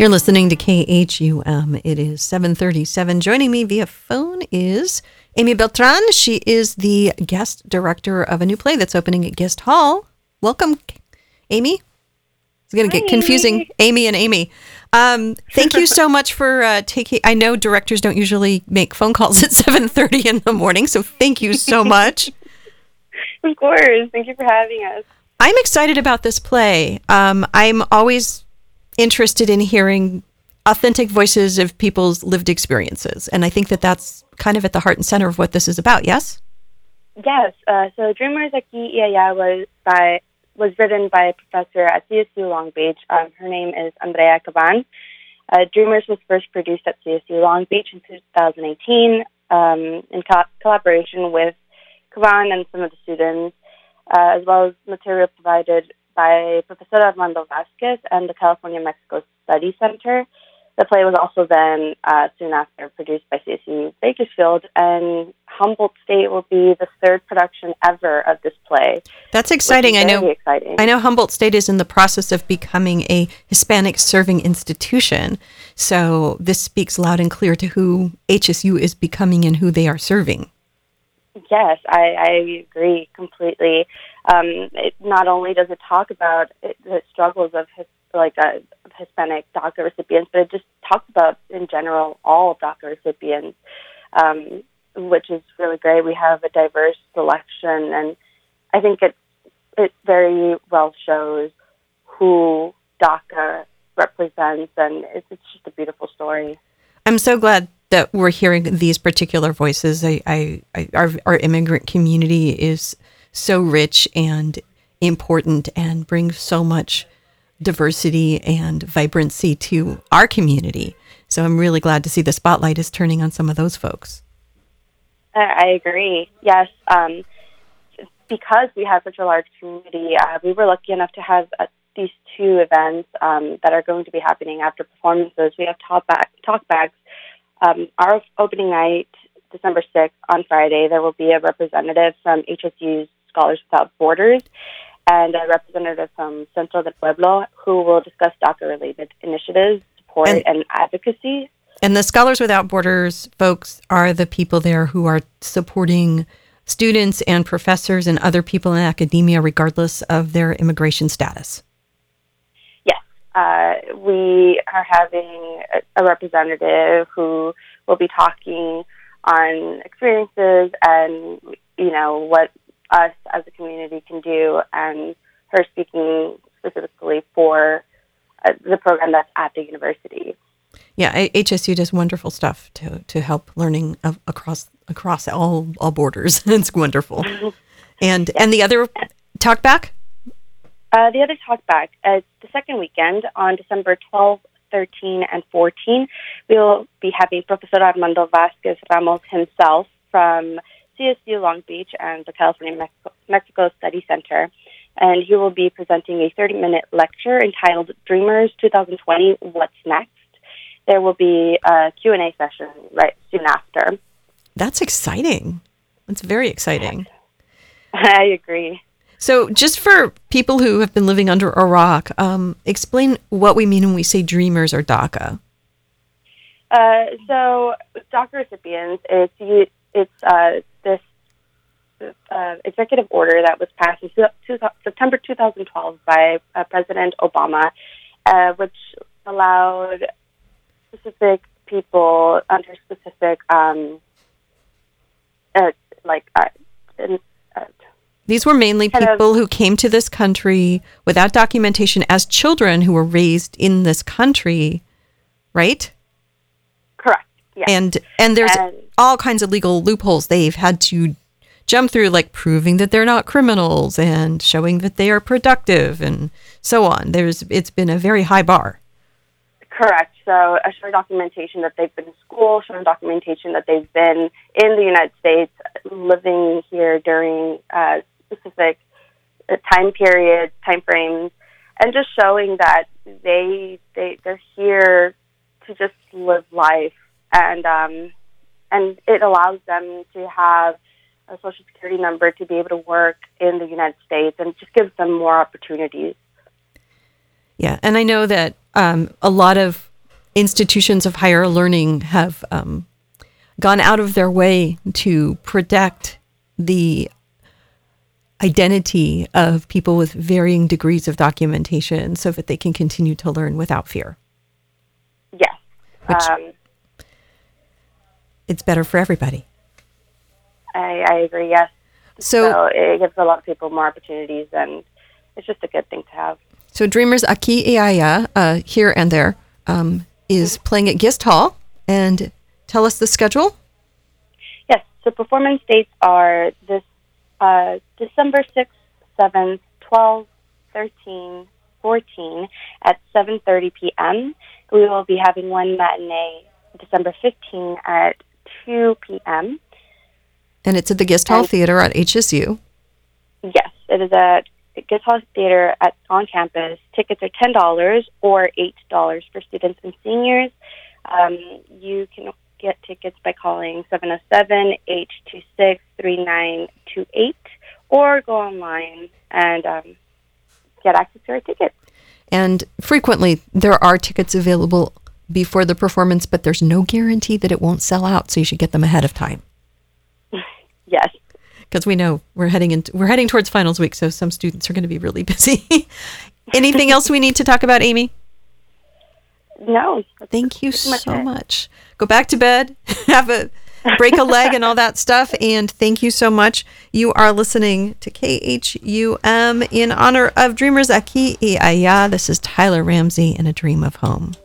You're listening to KHUM. It is 7:37. Joining me via phone is Amy Beltran. She is the guest director of a new play that's opening at Gist Hall. Welcome, Amy. It's going to get confusing, Amy and Amy. Thank you so much for taking. I know directors don't usually make phone calls at 7:30 in the morning, so thank you so much. Of course. Thank you for having us. I'm excited about this play. I'm always interested in hearing authentic voices of people's lived experiences, and I think that that's kind of at the heart and center of what this is about. Yes. Yes. So Dreamers Aquí y Allá was written by a professor at CSU Long Beach. Her name is Andrea Caban. Dreamers was first produced at CSU Long Beach in 2018 in collaboration with Caban and some of the students, as well as material provided by Professor Armando Vasquez and the California-Mexico Study Center. The play was also then, soon after, produced by CSU Bakersfield, and Humboldt State will be the third production ever of this play. That's exciting. Exciting. I know Humboldt State is in the process of becoming a Hispanic serving institution, so this speaks loud and clear to who HSU is becoming and who they are serving. Yes, I agree completely. It not only does it talk about the struggles of Hispanic DACA recipients, but it just talks about, in general, all DACA recipients, which is really great. We have a diverse selection, and I think it very well shows who DACA represents, and it's just a beautiful story. I'm so glad that we're hearing these particular voices. Our immigrant community is so rich and important and brings so much diversity and vibrancy to our community. So I'm really glad to see the spotlight is turning on some of those folks. I agree. Yes. Because we have such a large community, we were lucky enough to have these two events that are going to be happening after performances. We have talkbacks. Our opening night, December 6th, on Friday, there will be a representative from HSU's Scholars Without Borders and a representative from Centro del Pueblo who will discuss DACA-related initiatives, support, and advocacy. And the Scholars Without Borders folks are the people there who are supporting students and professors and other people in academia regardless of their immigration status. We are having a representative who will be talking on experiences and, what us as a community can do, and her speaking specifically for the program that's at the university. Yeah, HSU does wonderful stuff to help learning across all borders. It's wonderful. And the other talkback? The other talkback, the second weekend on December 12, 13, and 14, we will be having Professor Armando Vasquez Ramos himself from CSU Long Beach and the California-Mexico Study Center. And he will be presenting a 30-minute lecture entitled Dreamers 2020, What's Next? There will be a Q&A session right soon after. That's exciting. That's very exciting. I agree. So just for people who have been living under a rock, explain what we mean when we say Dreamers or DACA. So DACA recipients, it's this executive order that was passed in September 2012 by President Obama, which allowed specific people under specific these were mainly people who came to this country without documentation as children who were raised in this country, right? Correct. Yes. And there's all kinds of legal loopholes they've had to jump through, like proving that they're not criminals and showing that they are productive and so on. It's been a very high bar. Correct. So showing documentation that they've been in school, showing documentation that they've been in the United States, living here during specific time periods, time frames, and just showing that they're here to just live life, and it allows them to have a Social Security number to be able to work in the United States, and just gives them more opportunities. Yeah, and I know that a lot of institutions of higher learning have gone out of their way to protect the identity of people with varying degrees of documentation so that they can continue to learn without fear. Yes. Which, it's better for everybody. I agree, yes. So it gives a lot of people more opportunities, and it's just a good thing to have. So Dreamers Aquí y Allá, here and there, is playing at Gist Hall. And tell us the schedule. Yes, so performance dates are this December 6th, 7th, 12th, 13th, 14th at 7:30 p.m. We will be having one matinee December 15th at 2 p.m. And it's at the Gist Hall Theater at HSU. Yes, it is at the Gist Hall Theater on campus. Tickets are $10 or $8 for students and seniors. You can get tickets by calling 707-826-3928 or go online and get access to our tickets. And frequently there are tickets available before the performance, but there's no guarantee that it won't sell out, so you should get them ahead of time. Yes. Because we know we're heading towards finals week, so some students are going to be really busy. Anything else we need to talk about, Amy? No. Thank you so much. Go back to bed, break a leg and all that stuff. And thank you so much. You are listening to KHUM in honor of Dreamers Aquí y Allá. This is Tyler Ramsey in A Dream of Home.